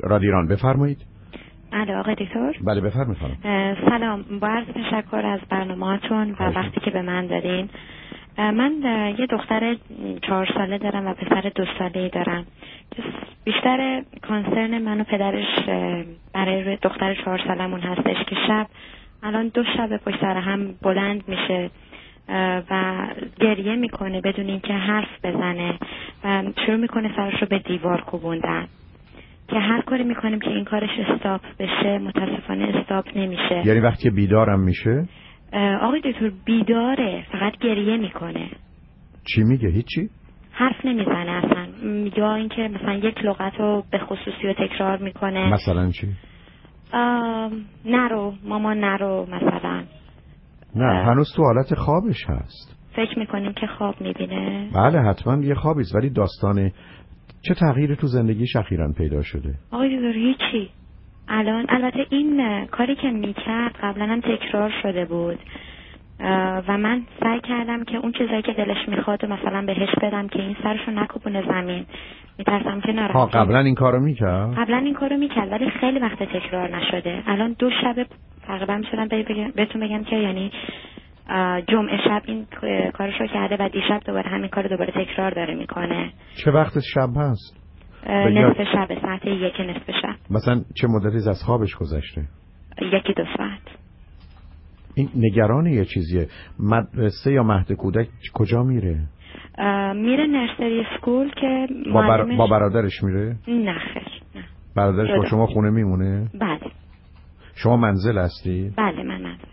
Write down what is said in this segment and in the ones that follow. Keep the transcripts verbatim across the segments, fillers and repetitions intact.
رادیو ایران، بفرمایید. بله آقای دکتر. بله بفرمایید خانم. سلام، با عرض تشکر از برنامه‌تون و وقتی که به من دادین. من یه دختر چهار ساله دارم و پسر دو ساله‌ای دارم. بیشتر کانسرن من و پدرش برای دختر چهار سالمون هستش که شب الان دو شب پشت سر هم بلند میشه و گریه میکنه بدون اینکه حرف بزنه و شروع میکنه سرش رو به دیوار کوبوندن که هر کاری میکنیم که این کارش استاپ بشه متاسفانه استاپ نمیشه. یعنی وقتی بیدارم میشه؟ آقای دکتر بیداره، فقط گریه میکنه. چی میگه؟ هیچی؟ حرف نمیزنه اصلا، یا اینکه مثلا یک لغت رو به خصوصی رو تکرار میکنه. مثلا چی؟ نرو ماما نرو مثلا. نه هنوز تو حالت خوابش هست. فکر میکنیم که خواب میبینه؟ بله حتما یه خوابیست، ولی داستان چه تغییری تو زندگیش اخیراً پیدا شده؟ آقای دکتر هیچی. الان البته این کاری که میکرد قبلا هم تکرار شده بود و من سعی کردم که اون چیزایی که دلش میخواد مثلا بهش بدم که این سرشو نکوبونه زمین. میترسم که ناراحت. ها قبلا این کارو میکرد؟ قبلا این کارو میکرد ولی خیلی وقت تکرار نشده. الان دو شب تقریبا میشدم بهتون بگم که یعنی جمعه شب این کارشو کرده و دیشب دوباره همین کارو دوباره تکرار داره میکنه. چه وقت شب هست؟ نصف شب، ساعت یک نصف شب. مثلا چه مدتی از خوابش گذشته؟ یکی دو ساعت. این نگران یه چیزیه. مدرسه یا مهد کودک کجا میره؟ میره نرسری اسکول که با, بر... با برادرش میره؟ نه خیر نه. برادرش با شما خونه میمونه؟ بله. شما منزل هستی؟ بله من منزل.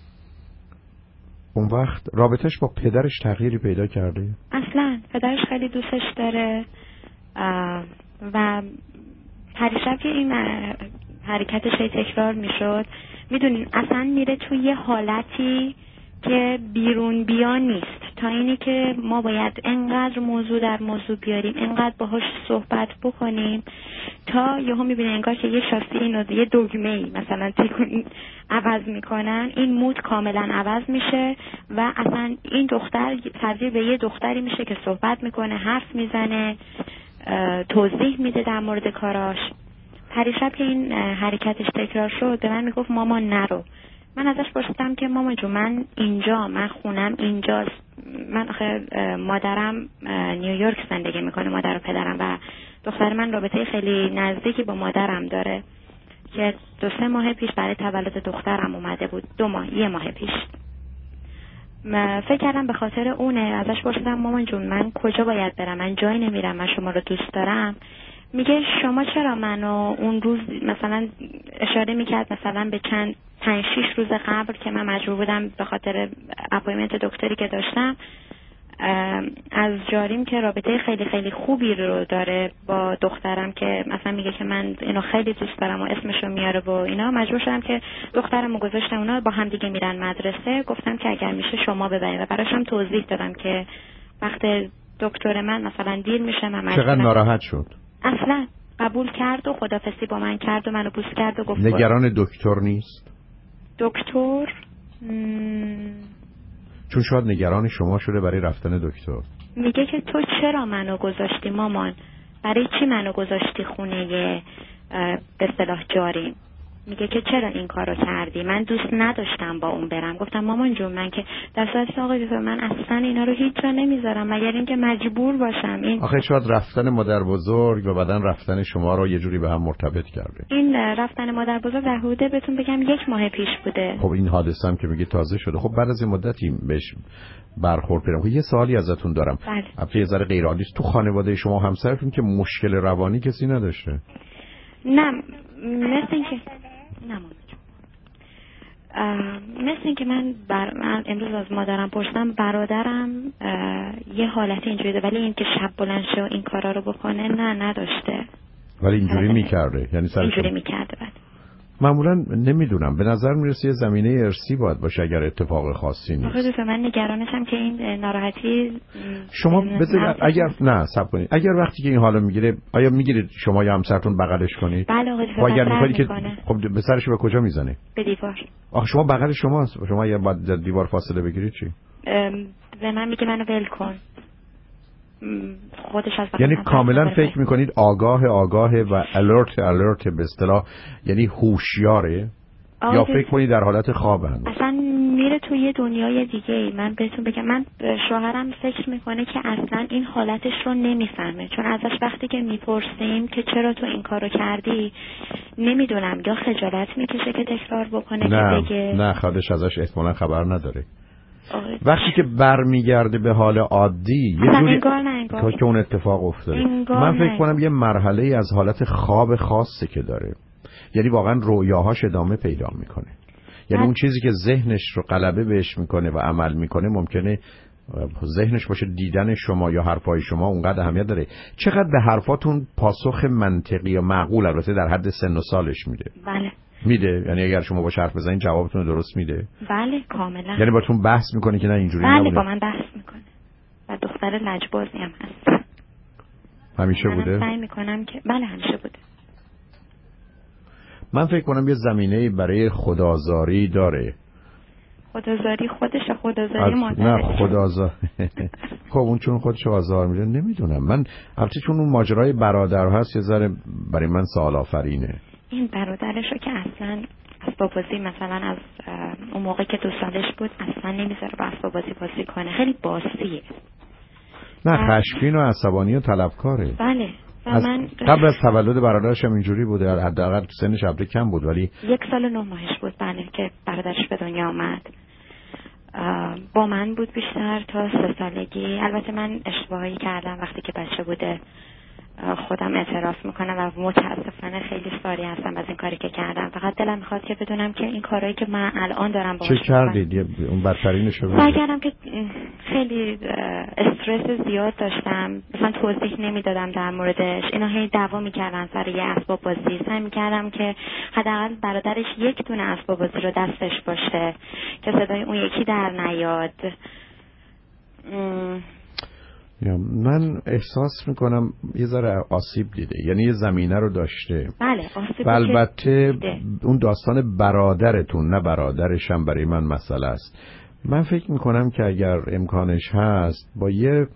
اون وقت رابطش با پدرش تغییری پیدا کرده؟ اصلا پدرش خیلی دوستش داره و پریشب که این حرکتش هی تکرار میشد. میدونین اصلا میره توی یه حالتی که بیرون بیا نیست، تا اینی که ما باید انقدر موضوع در موضوع بیاریم، انقدر باهاش صحبت بکنیم تا یهو میبینه انگار که یه شاسی اینو یه دگمه‌ای مثلا تکون عوض میکنن، این مود کاملا عوض میشه و اصلا این دختر تبدیل به یه دختری میشه که صحبت میکنه، حرف میزنه، توضیح میده در مورد کاراش. پریشب که این حرکتش تکرار شد به من میگفت ماما نرو. من ازش پرسیدم که ماما جو من اینجا، من خونم اینجاست. من آخه مادرم نیویورک زندگی میکنه، مادر و پدرم، و دختر من رابطه خیلی نزدیکی با مادرم داره که دو سه ماه پیش برای تولد دخترم اومده بود. دو ماه یه ماه پیش فکر کردم به خاطر اونه. ازش پرسیدم مامان جون من کجا باید برم، من جایی نمیرم، من شما رو دوست دارم. میگه شما چرا منو اون روز مثلا اشاره میکرد مثلا به چند پنج شیش روز قبل که من مجبور بودم به خاطر اپایمنت دکتری که داشتم از جاریم که رابطه خیلی خیلی خوبی رو داره با دخترم که مثلا میگه که من اینو خیلی دوست دارم و اسمشو میاره و اینا، مجبور شدم که دخترمو گذاشتم اونا با هم دیگه میرن مدرسه. گفتم که اگر میشه شما ببرید و براشم توضیح دادم که وقت دکتر من مثلا دیر میشه. من چقدر ناراحت شد؟ اصلا قبول کرد و خدافظی با من کرد و منو بوس کرد و گفت نگران دکتر نیست؟ دکتر چون شاید نگران شما شده برای رفتن دکتر. میگه که تو چرا منو گذاشتی مامان، برای چی منو گذاشتی خونه به اصطلاح جاریم. میگه که چرا این کارو کردی، من دوست نداشتم با اون برم. گفتم مامان جون من که در صورتی آقای دکتر من اصلا اینا رو هیچ جا نمیذارم مگر اینکه مجبور باشم. این آخه شاید رفتن مادر بزرگ و بعدن رفتن شما رو یه جوری به هم مرتبط کرده. این رفتن مادر بزرگ در حدود بهتون بگم یک ماه پیش بوده. خب این حادثه هم که میگه تازه شده. خب بعد از این مدتی بهش برخورد پیدا. یه سوالی ازتون دارم. البته یه ذره غیر عادی است. تو خانواده شما همسرتون که مشکل روانی کسی نداشته؟ نه مثل اینکه نه مثل اینکه من, بر... من امروز از مادرم پرسیدم برادرم یه حالت اینجوری ده، ولی اینکه شب بلند شه و این کارا رو بکنه نه نداشته. ولی اینجوری میکرده؟ یعنی سرش اینجوری میکرده. بله معمولا نمیدونم به نظر میرسه یه زمینه ارثی باید باشه اگر اتفاق خاصی نیست. آخه من نگرانشم که این ناراحتی شما بذارید اگر نه صبر کنید اگر وقتی که این حالو میگیره آیا میگیرید شما یا همسرتون بغلش کنید؟ بله آقا و اگر میکنید که خب به سرش به کجا میزنه؟ به دیوار. آخه شما بغل شماست، شما یا باید دیوار فاصله بگیرید چی؟ به من میگه منو ول کن. خودش از یعنی کاملا فکر میکنید آگاه آگاه و الرت الرت به اصطلاح، یعنی هوشیاره یا فکر کنید در حالت خوابه؟ اصلا میره توی یه دنیای دیگه ای. من بهتون بگم، من شوهرم فکر میکنه که اصلا این حالتش رو نمیفهمه، چون ازش وقتی که میپرسیم که چرا تو این کارو کردی، نمیدونم یا خجالت میکشه که تکرار بکنه نه، که بگه نه خودش ازش احتمالاً خبر نداره. وقتی که برمیگرده به حال عادی یه جوری تا که اون اتفاق افتاده، من فکر کنم یه مرحله از حالت خواب خاصی که داره، یعنی واقعا رویاهاش ادامه پیدا میکنه. یعنی اون چیزی که ذهنش رو غلبه بهش میکنه و عمل میکنه ممکنه ذهنش باشه دیدن شما یا حرفای شما اونقدر اهمیت داره. چقدر به حرفاتون پاسخ منطقی یا معقول البته در حد سن و سالش میده؟ بله میده. یعنی اگر شما با حرف بزنین جوابتون درست میده؟ بله کاملا. یعنی باتون بحث میکنه که نه اینجوری بله نبوده؟ با من بحث میکنه و دختر لجبازی هم هست. همیشه بوده؟ سعی میکنم که بله همیشه بوده. من فکر کنم یه زمینه برای خدازاری داره. خدازاری خودش خدازاری مادرش؟ نه خدازاری خب اون چون خودش آزار میده نمیدونم. من البته چون اون ماجرای برادر هست یه ذره برای من سوال آفرینه. این برادرش رو که اصلا اسباب بازی مثلا از اون موقع که دو سالش بود اصلا نمیذاره با اسباب بازی بازی کنه. خیلی باسیه. نه خشمگین و عصبانی و طلبکاره. بله. از من قبل از تولد برادرش هم اینجوری بوده. حداقل سنش البته کم بود ولی یک سال و نه ماهش بود بله که برادرش به دنیا آمد. با من بود بیشتر تا سه سالگی. البته من اشتباهی کردم وقتی که بچه بوده، خودم اعتراف میکنم و متاسفانه خیلی ساری هستم از این کاری که کردم. فقط دلم میخواد که بدونم که این کارهایی که من الان دارم باهاش چه کردید؟ اون بدترینش رو سعی کردم که خیلی استرس زیاد داشتم، مثلا توضیح نمیدادم در موردش. اینا هی دعوا میکردن سر یه اسباب بازی. سعی میکردم که حداقل برادرش یک دونه اسباب بازی رو دستش باشه که صدای اون یکی در نیاد. من احساس میکنم یه ذره آسیب دیده، یعنی یه زمینه رو داشته. بله آسیب. البته اون داستان برادرتون نه برادرش هم برای من مسئله است. من فکر میکنم که اگر امکانش هست با یه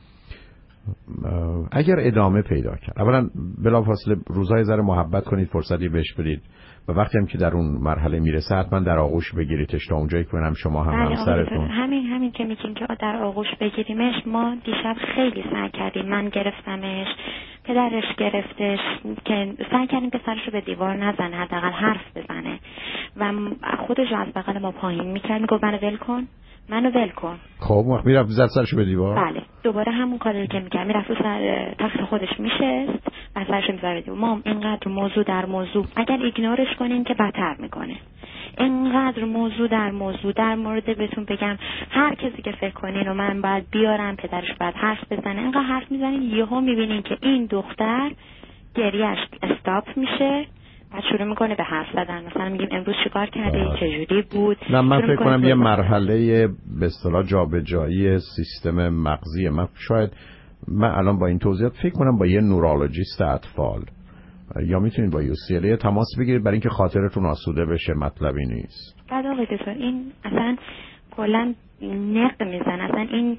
اگر ادامه پیدا کرد، اولا بلافاصله روزهای ذره محبت کنید، فرصتی بهش بدید و وقتی هم که در اون مرحله میرسه حتما در آغوش بگیریدش تا اونجایی که هم شما هم همسرتون. همین همین که میگین که در آغوش بگیریمش، ما دیشب خیلی سعی کردیم. من گرفتمش، پدرش گرفتش، که سعی کردیم که سرشو به دیوار نزنه، حداقل حرف بزنه و خودش از بغل ما پایین میکرد، میگفت منو ول کن منو ول کن. خب وقت میرفت زد سرشو به دیوار؟ بله دوباره همون کاری که میکرد، میرفت سر تخت خودش میشست و سرشو میذاره به دیوار. مام اینقدر موضوع در موضوع، اگر ایگنورش کنین که بدتر میکنه. اینقدر موضوع در موضوع در مورد بهتون بگم هر کسی که فکر کنین و من باید بیارم پدرش باید حرف بزنه، اینقدر حرف میزنین یهو میبینین که این دختر گریهش استاپ میشه بعد شروع میکنه به حرف زدن. مثلا میگیم امروز چیکار کردی، چجوری بود. نه من فکر کنم یه مرحله به اصطلاح جابجایی سیستم مغزی. من شاید من الان با این توضیحات فکر کنم با یه نورولوژیست اطفال یا میتونید با یو سی ال تماس بگیرید برای اینکه خاطرتون آسوده بشه. مطلبی نیست. بعد آقای دکتر این اصلا کلا نق میزنه، اصلا این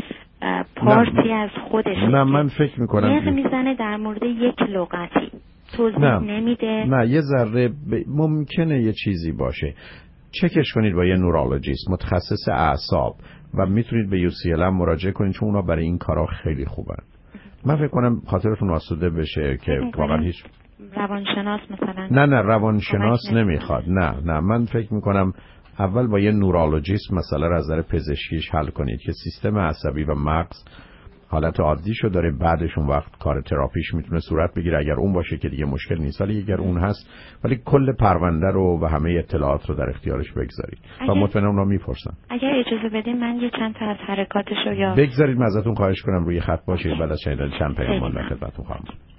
پارتی از خودش. نه من فکر میکنم نق میزنه در مورد یک لغتی، توضیح نه. نمیده. نه یه ذره ب... ممکنه یه چیزی باشه. چکش کنید با یه نورولوژیست متخصص اعصاب و میتونید به یو سی ال هم مراجعه کنید چون اونا برای این کارا خیلی خوبن. من فکر کنم خاطرتون آسوده بشه که واقعا هیچ روانشناس مثلا. نه نه روانشناس نمیخواد. نه نه من فکر میکنم اول با یه نورولوژیست مسئله رو از نظر پزشکیش حل کنید که سیستم عصبی و مغز حالت عادیشو داره، بعدش اون وقت کار تراپیش میتونه صورت بگیره. اگر اون باشه که دیگه مشکل نیست، ولی اگر اون هست ولی کل پرونده رو و همه اطلاعات رو در اختیارش بگذارید و مطمئنم اونا میپرسن. اگر اجازه بدین من یه چند تا از حرکاتشو یا بگذارید من ازتون خواهش کنم روی خط باشید. بعد از شنیدن چند پیام من خدمتتون خواهم بود.